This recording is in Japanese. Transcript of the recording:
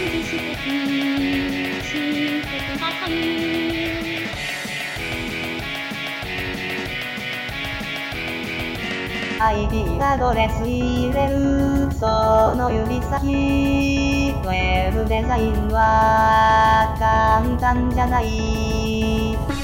理してしてください。 IP アドレス入れる、その指先。ウェブデザインは簡単じゃない。